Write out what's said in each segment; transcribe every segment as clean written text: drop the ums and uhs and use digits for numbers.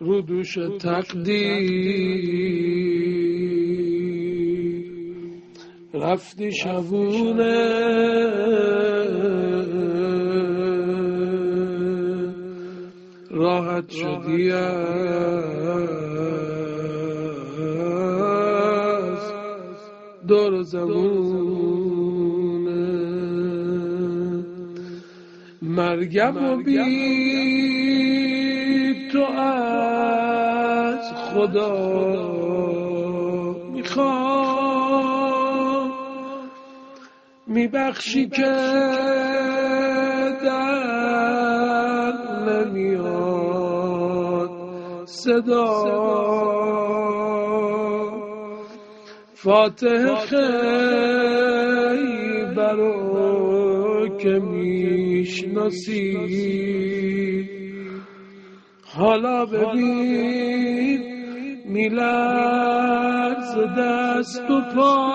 رو دوش تقدیر رفتی شبونه راحت شدی از دور زمونه مرگم و بی تو از خدا میخوام میبخشی که در نمیاد صدا فاتح خیبر رو که میشناسی حالا ببین میلرز دست و پا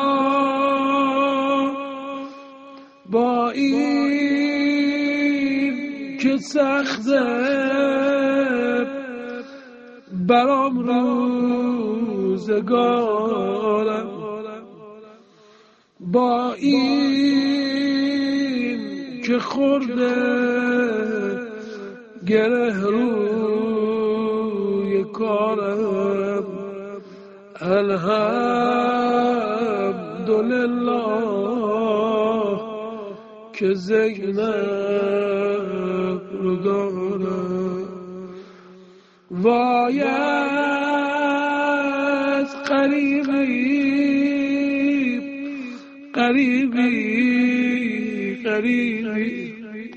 با این که سخته برام روزگارم با این که خورده گره روی کارم الحمدلله که زینب رو دارم وای از قریبی